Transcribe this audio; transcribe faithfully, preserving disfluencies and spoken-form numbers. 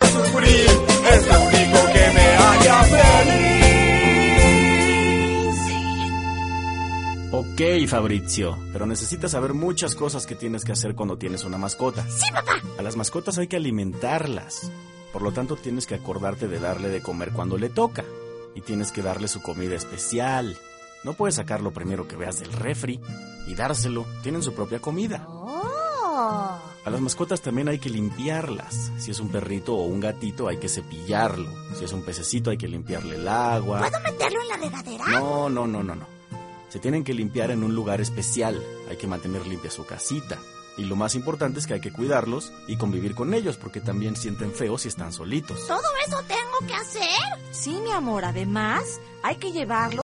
sufrir, es lo único que me haría feliz. Ok, Fabrizio, pero necesitas saber muchas cosas que tienes que hacer cuando tienes una mascota. Sí, papá. A las mascotas hay que alimentarlas. Por lo tanto, tienes que acordarte de darle de comer cuando le toca. Y tienes que darle su comida especial. No puedes sacarlo primero que veas del refri y dárselo. Tienen su propia comida. Oh. A las mascotas también hay que limpiarlas. Si es un perrito o un gatito, hay que cepillarlo. Si es un pececito, hay que limpiarle el agua. ¿Puedo meterlo en la regadera? No, no, no, no, no. Se tienen que limpiar en un lugar especial. Hay que mantener limpia su casita. Y lo más importante es que hay que cuidarlos y convivir con ellos, porque también sienten feo si están solitos. ¿Todo eso tengo que hacer? Sí, mi amor, además hay que llevarlo